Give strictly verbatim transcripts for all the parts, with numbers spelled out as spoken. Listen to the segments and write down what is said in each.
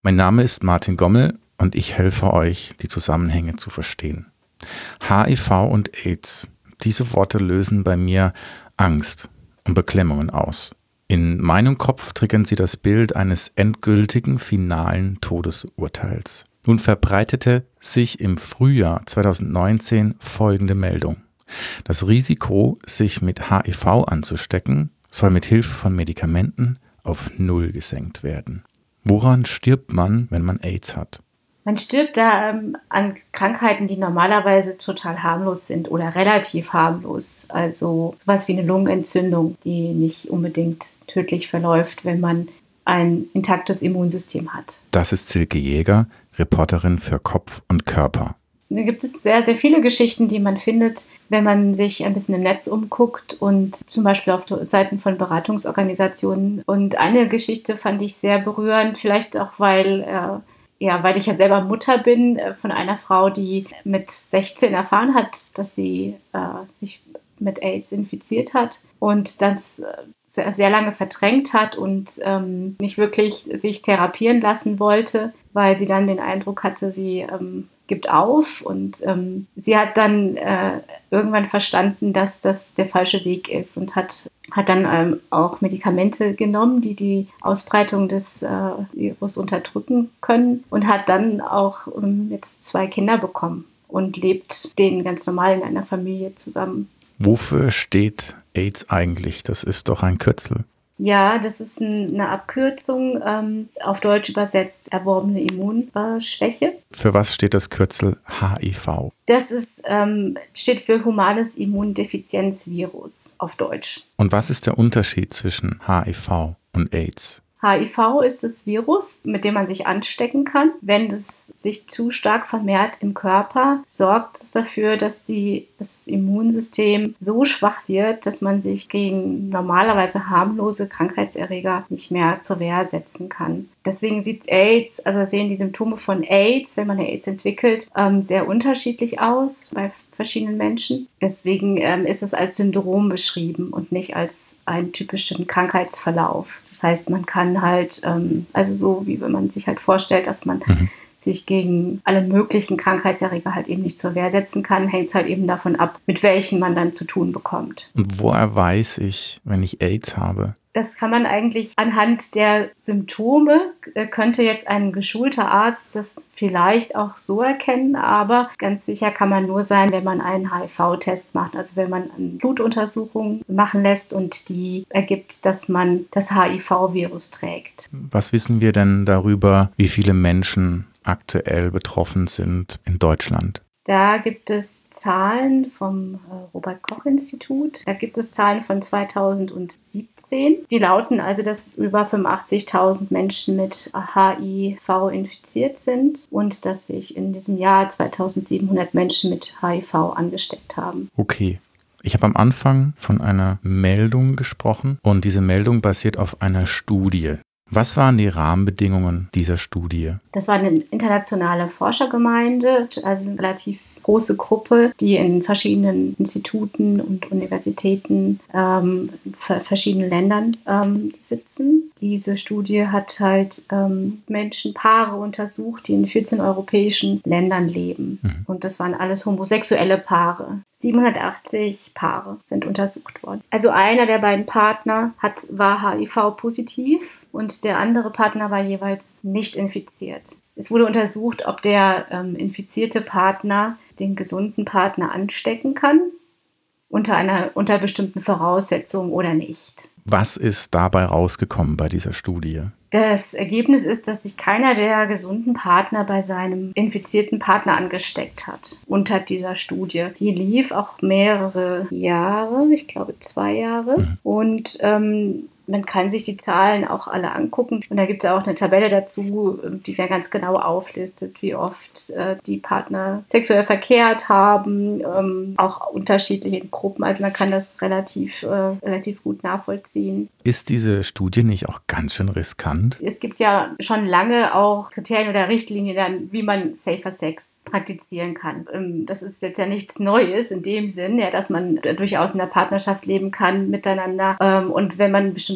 Mein Name ist Martin Gommel und ich helfe euch, die Zusammenhänge zu verstehen. H I V und AIDS, diese Worte lösen bei mir Angst und Beklemmungen aus. In meinem Kopf triggern sie das Bild eines endgültigen, finalen Todesurteils. Nun verbreitete sich im Frühjahr zweitausendneunzehn folgende Meldung. Das Risiko, sich mit H I V anzustecken, soll mit Hilfe von Medikamenten auf Null gesenkt werden. Woran stirbt man, wenn man AIDS hat? Man stirbt da ähm, an Krankheiten, die normalerweise total harmlos sind oder relativ harmlos. Also sowas wie eine Lungenentzündung, die nicht unbedingt tödlich verläuft, wenn man ein intaktes Immunsystem hat. Das ist Silke Jäger, Reporterin für Kopf und Körper. Da gibt es sehr, sehr viele Geschichten, die man findet, wenn man sich ein bisschen im Netz umguckt und zum Beispiel auf Seiten von Beratungsorganisationen. Und eine Geschichte fand ich sehr berührend, vielleicht auch, weil, äh, ja, weil ich ja selber Mutter bin, äh, von einer Frau, die mit sechzehn erfahren hat, dass sie äh, sich mit AIDS infiziert hat und das äh, sehr, sehr lange verdrängt hat und ähm, nicht wirklich sich therapieren lassen wollte, weil sie dann den Eindruck hatte, sie ähm, gibt auf und ähm, sie hat dann äh, irgendwann verstanden, dass das der falsche Weg ist und hat, hat dann ähm, auch Medikamente genommen, die die Ausbreitung des äh, Virus unterdrücken können und hat dann auch ähm, jetzt zwei Kinder bekommen und lebt denen ganz normal in einer Familie zusammen. Wofür steht AIDS eigentlich? Das ist doch ein Kürzel. Ja, das ist ein, eine Abkürzung, ähm, auf Deutsch übersetzt erworbene Immunschwäche. Für was steht das Kürzel H I V? Das ist, ähm, steht für humanes Immundefizienzvirus auf Deutsch. Und was ist der Unterschied zwischen H I V und AIDS? H I V ist das Virus, mit dem man sich anstecken kann. Wenn es sich zu stark vermehrt im Körper, sorgt es dafür, dass, die, dass das Immunsystem so schwach wird, dass man sich gegen normalerweise harmlose Krankheitserreger nicht mehr zur Wehr setzen kann. Deswegen sieht AIDS, also sehen die Symptome von AIDS, wenn man eine AIDS entwickelt, ähm, sehr unterschiedlich aus bei verschiedenen Menschen. Deswegen ähm, ist es als Syndrom beschrieben und nicht als einen typischen Krankheitsverlauf. Das heißt, man kann halt, ähm, also so wie wenn man sich halt vorstellt, dass man mhm. sich gegen alle möglichen Krankheitserreger halt eben nicht zur Wehr setzen kann, hängt es halt eben davon ab, mit welchen man dann zu tun bekommt. Und woher weiß ich, wenn ich AIDS habe? Das kann man eigentlich anhand der Symptome, könnte jetzt ein geschulter Arzt das vielleicht auch so erkennen, aber ganz sicher kann man nur sein, wenn man einen H I V-Test macht, also wenn man eine Blutuntersuchung machen lässt und die ergibt, dass man das H I V-Virus trägt. Was wissen wir denn darüber, wie viele Menschen aktuell betroffen sind in Deutschland? Da gibt es Zahlen vom Robert-Koch-Institut. Da gibt es Zahlen von zweitausendsiebzehn. Die lauten also, dass über fünfundachtzigtausend Menschen mit H I V infiziert sind und dass sich in diesem Jahr zweitausendsiebenhundert Menschen mit H I V angesteckt haben. Okay. Ich habe am Anfang von einer Meldung gesprochen und diese Meldung basiert auf einer Studie. Was waren die Rahmenbedingungen dieser Studie? Das war eine internationale Forschergemeinde, also eine relativ große Gruppe, die in verschiedenen Instituten und Universitäten ähm, in verschiedenen Ländern ähm, sitzen. Diese Studie hat halt ähm, Menschen, Paare untersucht, die in vierzehn europäischen Ländern leben. Mhm. Und das waren alles homosexuelle Paare. siebenhundertachtzig Paare sind untersucht worden. Also einer der beiden Partner hat, war H I V-positiv und der andere Partner war jeweils nicht infiziert. Es wurde untersucht, ob der ähm, infizierte Partner den gesunden Partner anstecken kann, unter einer unter bestimmten Voraussetzungen oder nicht. Was ist dabei rausgekommen bei dieser Studie? Das Ergebnis ist, dass sich keiner der gesunden Partner bei seinem infizierten Partner angesteckt hat unter dieser Studie. Die lief auch mehrere Jahre, ich glaube zwei Jahre. Mhm. Und ähm, man kann sich die Zahlen auch alle angucken. Und da gibt es auch eine Tabelle dazu, die da ganz genau auflistet, wie oft äh, die Partner sexuell verkehrt haben, ähm, auch unterschiedliche Gruppen. Also man kann das relativ, äh, relativ gut nachvollziehen. Ist diese Studie nicht auch ganz schön riskant? Es gibt ja schon lange auch Kriterien oder Richtlinien, dann, wie man Safer Sex praktizieren kann. Ähm, das ist jetzt ja nichts Neues in dem Sinn, ja, dass man durchaus in der Partnerschaft leben kann miteinander. Ähm, und wenn man bestimmte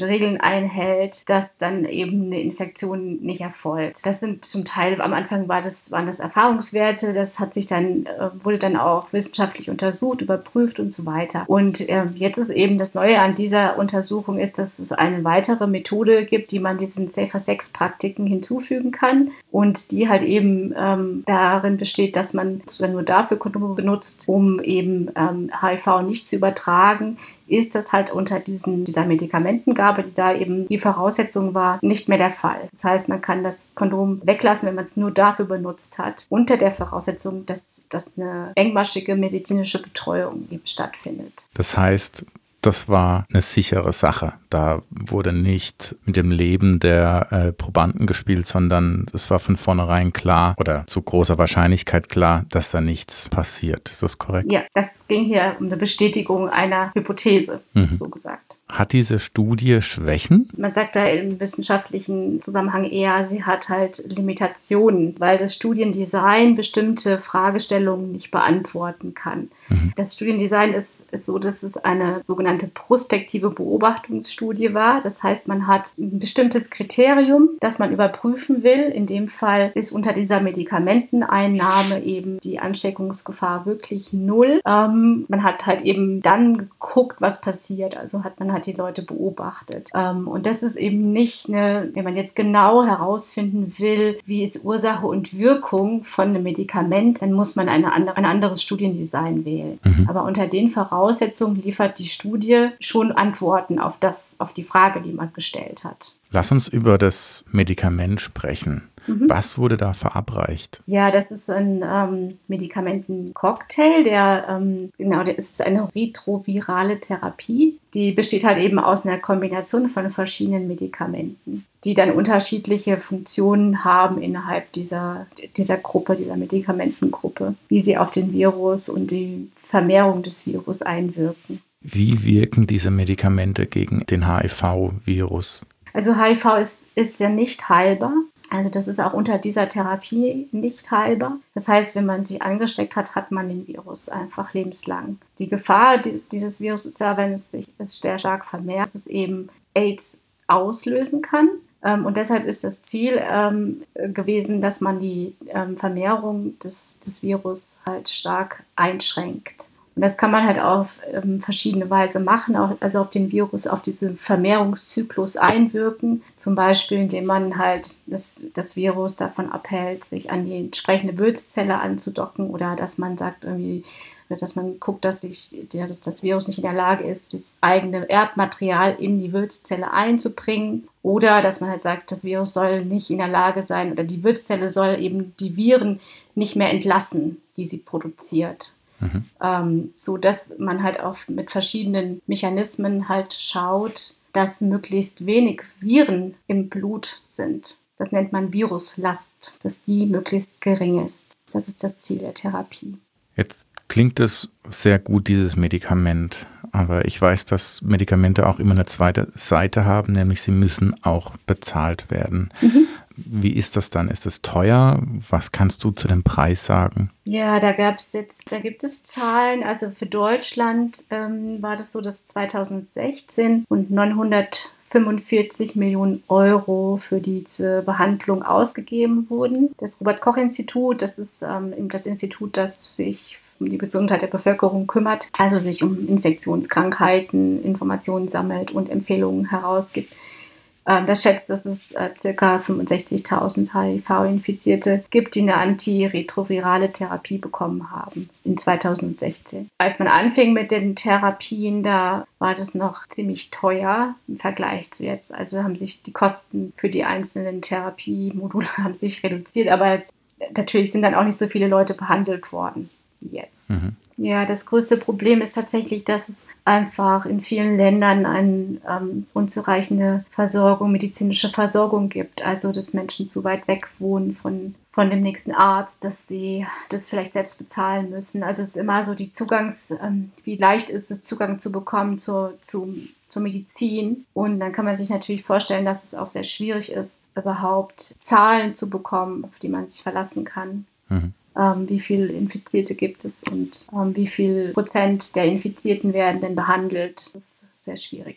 bestimmte Regeln einhält, dass dann eben eine Infektion nicht erfolgt. Das sind zum Teil, am Anfang war das, waren das Erfahrungswerte, das hat sich dann, wurde dann auch wissenschaftlich untersucht, überprüft und so weiter. Und äh, jetzt ist eben das Neue an dieser Untersuchung ist, dass es eine weitere Methode gibt, die man diesen Safer-Sex-Praktiken hinzufügen kann und die halt eben ähm, darin besteht, dass man nur dafür Kondome benutzt, um eben ähm, H I V nicht zu übertragen, ist das halt unter diesen, dieser Medikamentengabe, die da eben die Voraussetzung war, nicht mehr der Fall. Das heißt, man kann das Kondom weglassen, wenn man es nur dafür benutzt hat, unter der Voraussetzung, dass, dass eine engmaschige medizinische Betreuung eben stattfindet. Das heißt, das war eine sichere Sache. Da wurde nicht mit dem Leben der äh, Probanden gespielt, sondern es war von vornherein klar oder zu großer Wahrscheinlichkeit klar, dass da nichts passiert. Ist das korrekt? Ja, das ging hier um eine Bestätigung einer Hypothese, mhm. so gesagt. Hat diese Studie Schwächen? Man sagt da im wissenschaftlichen Zusammenhang eher, sie hat halt Limitationen, weil das Studiendesign bestimmte Fragestellungen nicht beantworten kann. Mhm. Das Studiendesign ist, ist so, dass es eine sogenannte prospektive Beobachtungsstudie war. Das heißt, man hat ein bestimmtes Kriterium, das man überprüfen will. In dem Fall ist unter dieser Medikamenteneinnahme eben die Ansteckungsgefahr wirklich null. Ähm, man hat halt eben dann geguckt, was passiert. Also hat man halt die Leute beobachtet. Ähm, und das ist eben nicht eine, wenn man jetzt genau herausfinden will, wie ist Ursache und Wirkung von einem Medikament, dann muss man eine andere, ein anderes Studiendesign wählen. Mhm. Aber unter den Voraussetzungen liefert die Studie schon Antworten auf das, auf die Frage, die man gestellt hat. Lass uns über das Medikament sprechen. Mhm. Was wurde da verabreicht? Ja, das ist ein ähm, Medikamentencocktail, der, ähm, genau, der ist eine retrovirale Therapie. Die besteht halt eben aus einer Kombination von verschiedenen Medikamenten, die dann unterschiedliche Funktionen haben innerhalb dieser, dieser Gruppe, dieser Medikamentengruppe, wie sie auf den Virus und die Vermehrung des Virus einwirken. Wie wirken diese Medikamente gegen den H I V-Virus? Also H I V ist, ist ja nicht heilbar. Also das ist auch unter dieser Therapie nicht heilbar. Das heißt, wenn man sich angesteckt hat, hat man den Virus einfach lebenslang. Die Gefahr dieses Virus ist ja, wenn es sich sehr stark vermehrt, dass es eben AIDS auslösen kann. Und deshalb ist das Ziel ähm, gewesen, dass man die ähm, Vermehrung des, des Virus halt stark einschränkt. Und das kann man halt auf ähm, verschiedene Weise machen, auch, also auf den Virus, auf diesen Vermehrungszyklus einwirken. Zum Beispiel, indem man halt das, das Virus davon abhält, sich an die entsprechende Wirtszelle anzudocken oder dass man sagt irgendwie, dass man guckt, dass, sich, ja, dass das Virus nicht in der Lage ist, das eigene Erbmaterial in die Wirtszelle einzubringen. Oder dass man halt sagt, das Virus soll nicht in der Lage sein oder die Wirtszelle soll eben die Viren nicht mehr entlassen, die sie produziert. Mhm. Ähm, so dass man halt auch mit verschiedenen Mechanismen halt schaut, dass möglichst wenig Viren im Blut sind. Das nennt man Viruslast, dass die möglichst gering ist. Das ist das Ziel der Therapie. Jetzt klingt es sehr gut, dieses Medikament. Aber ich weiß, dass Medikamente auch immer eine zweite Seite haben, nämlich sie müssen auch bezahlt werden. Mhm. Wie ist das dann? Ist es teuer? Was kannst du zu dem Preis sagen? Ja, da gab's jetzt, da gibt es Zahlen. Also für Deutschland ähm, war das so, dass zweitausendsechzehn und neunhundertfünfundvierzig Millionen Euro für die Behandlung ausgegeben wurden. Das Robert-Koch-Institut, das ist ähm, das Institut, das sich um die Gesundheit der Bevölkerung kümmert, also sich um Infektionskrankheiten, Informationen sammelt und Empfehlungen herausgibt. Das schätzt, dass es äh, ca. fünfundsechzigtausend H I V-Infizierte gibt, die eine antiretrovirale Therapie bekommen haben in zweitausendsechzehn. Als man anfing mit den Therapien, da war das noch ziemlich teuer im Vergleich zu jetzt. Also haben sich die Kosten für die einzelnen Therapiemodule haben sich reduziert, aber natürlich sind dann auch nicht so viele Leute behandelt worden wie jetzt. Mhm. Ja, das größte Problem ist tatsächlich, dass es einfach in vielen Ländern eine ähm, unzureichende Versorgung, medizinische Versorgung gibt. Also, dass Menschen zu weit weg wohnen von, von dem nächsten Arzt, dass sie das vielleicht selbst bezahlen müssen. Also, es ist immer so die Zugangs-, ähm, wie leicht ist es, Zugang zu bekommen zur, zu, zur Medizin. Und dann kann man sich natürlich vorstellen, dass es auch sehr schwierig ist, überhaupt Zahlen zu bekommen, auf die man sich verlassen kann. Mhm. Ähm, wie viele Infizierte gibt es und ähm, wie viel Prozent der Infizierten werden denn behandelt. Das ist sehr schwierig.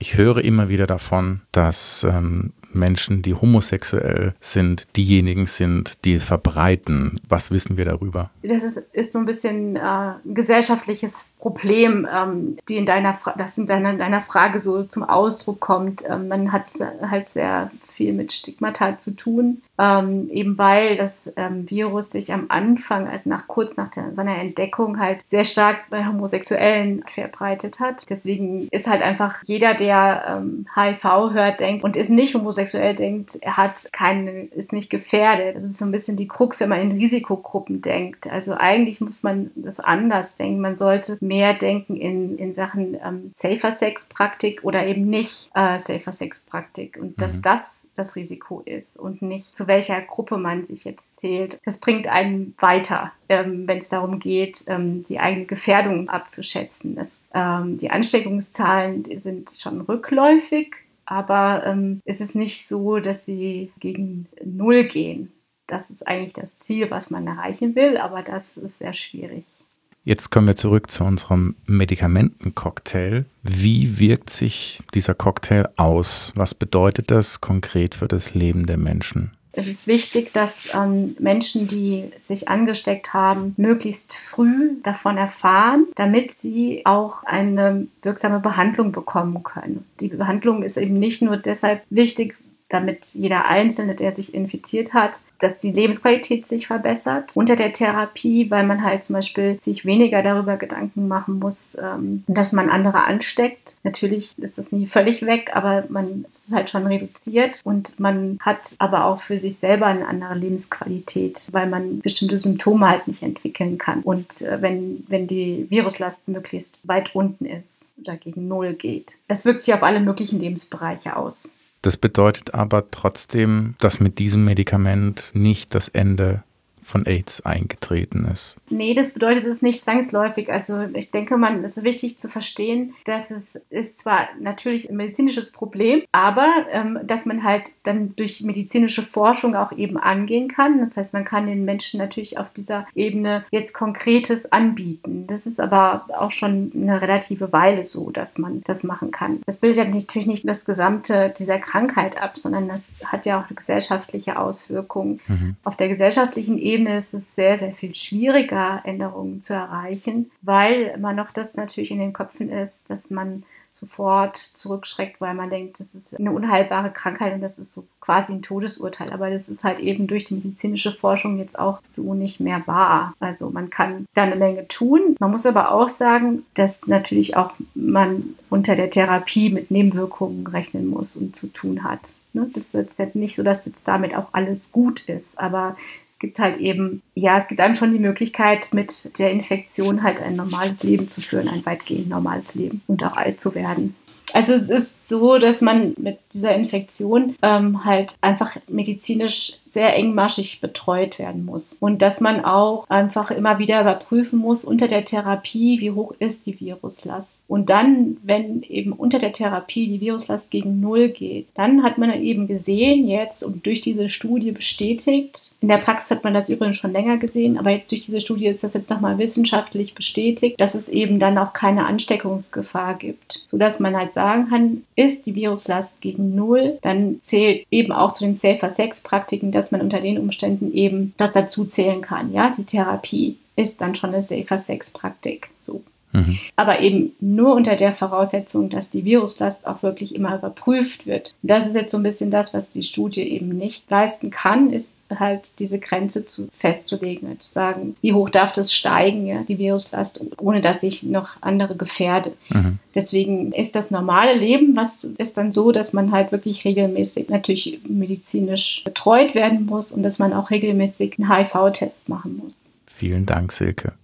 Ich höre immer wieder davon, dass ähm, Menschen, die homosexuell sind, diejenigen sind, die es verbreiten. Was wissen wir darüber? Das ist, ist so ein bisschen äh, ein gesellschaftliches Problem, ähm, die in deiner, Fra- das in deiner, deiner Frage so zum Ausdruck kommt. Ähm, man hat halt sehr viel mit Stigmata zu tun, ähm, eben weil das ähm, Virus sich am Anfang, also nach kurz nach der, seiner Entdeckung halt sehr stark bei Homosexuellen verbreitet hat. Deswegen ist halt einfach jeder, der ähm, H I V hört, denkt und ist nicht homosexuell, denkt, er hat keine, ist nicht gefährdet. Das ist so ein bisschen die Krux, wenn man in Risikogruppen denkt. Also eigentlich muss man das anders denken. Man sollte mehr denken in, in Sachen ähm, Safer-Sex-Praktik oder eben nicht äh, Safer-Sex-Praktik und dass mhm. das das Risiko ist und nicht zu welcher Gruppe man sich jetzt zählt. Das bringt einen weiter, ähm, wenn es darum geht, ähm, die eigene Gefährdung abzuschätzen. Das, ähm, die Ansteckungszahlen sind schon rückläufig, aber ähm, es ist nicht so, dass sie gegen Null gehen. Das ist eigentlich das Ziel, was man erreichen will, aber das ist sehr schwierig. Jetzt kommen wir zurück zu unserem Medikamentencocktail. Wie wirkt sich dieser Cocktail aus? Was bedeutet das konkret für das Leben der Menschen? Es ist wichtig, dass ähm, Menschen, die sich angesteckt haben, möglichst früh davon erfahren, damit sie auch eine wirksame Behandlung bekommen können. Die Behandlung ist eben nicht nur deshalb wichtig, damit jeder Einzelne, der sich infiziert hat, dass die Lebensqualität sich verbessert unter der Therapie, weil man halt zum Beispiel sich weniger darüber Gedanken machen muss, ähm, dass man andere ansteckt. Natürlich ist das nie völlig weg, aber man es ist halt schon reduziert und man hat aber auch für sich selber eine andere Lebensqualität, weil man bestimmte Symptome halt nicht entwickeln kann. Und äh, wenn, wenn die Viruslast möglichst weit unten ist oder gegen Null geht. Das wirkt sich auf alle möglichen Lebensbereiche aus. Das bedeutet aber trotzdem, dass mit diesem Medikament nicht das Ende von AIDS eingetreten ist. Nee, das bedeutet es nicht zwangsläufig. Also ich denke, man es ist wichtig zu verstehen, dass es ist zwar natürlich ein medizinisches Problem, aber ähm, dass man halt dann durch medizinische Forschung auch eben angehen kann. Das heißt, man kann den Menschen natürlich auf dieser Ebene jetzt Konkretes anbieten. Das ist aber auch schon eine relative Weile so, dass man das machen kann. Das bildet ja natürlich nicht das Gesamte dieser Krankheit ab, sondern das hat ja auch eine gesellschaftliche Auswirkung. Mhm. Auf der gesellschaftlichen Ebene ist es sehr, sehr viel schwieriger, Änderungen zu erreichen, weil immer noch das natürlich in den Köpfen ist, dass man sofort zurückschreckt, weil man denkt, das ist eine unheilbare Krankheit und das ist so quasi ein Todesurteil. Aber das ist halt eben durch die medizinische Forschung jetzt auch so nicht mehr wahr. Also man kann da eine Menge tun. Man muss aber auch sagen, dass natürlich auch man unter der Therapie mit Nebenwirkungen rechnen muss und zu tun hat. Das ist jetzt halt nicht so, dass jetzt damit auch alles gut ist, aber es gibt halt eben, ja, es gibt einem schon die Möglichkeit, mit der Infektion halt ein normales Leben zu führen, ein weitgehend normales Leben und auch alt zu werden. Also es ist so, dass man mit dieser Infektion ähm, halt einfach medizinisch sehr engmaschig betreut werden muss. Und dass man auch einfach immer wieder überprüfen muss unter der Therapie, wie hoch ist die Viruslast. Und dann, wenn eben unter der Therapie die Viruslast gegen Null geht, dann hat man eben gesehen jetzt und durch diese Studie bestätigt, in der Praxis hat man das übrigens schon länger gesehen, aber jetzt durch diese Studie ist das jetzt nochmal wissenschaftlich bestätigt, dass es eben dann auch keine Ansteckungsgefahr gibt. Sodass man halt sagen kann, ist die Viruslast gegen Null, dann zählt eben auch zu den Safer-Sex-Praktiken, dass man unter den Umständen eben das dazu zählen kann. Ja, die Therapie ist dann schon eine Safer-Sex-Praktik. So. Mhm. Aber eben nur unter der Voraussetzung, dass die Viruslast auch wirklich immer überprüft wird. Und das ist jetzt so ein bisschen das, was die Studie eben nicht leisten kann, ist halt diese Grenze zu, festzulegen, zu sagen, wie hoch darf das steigen, ja, die Viruslast, ohne dass ich noch andere gefährde. Mhm. Deswegen ist das normale Leben, was ist dann so, dass man halt wirklich regelmäßig natürlich medizinisch betreut werden muss und dass man auch regelmäßig einen H I V-Test machen muss. Vielen Dank, Silke.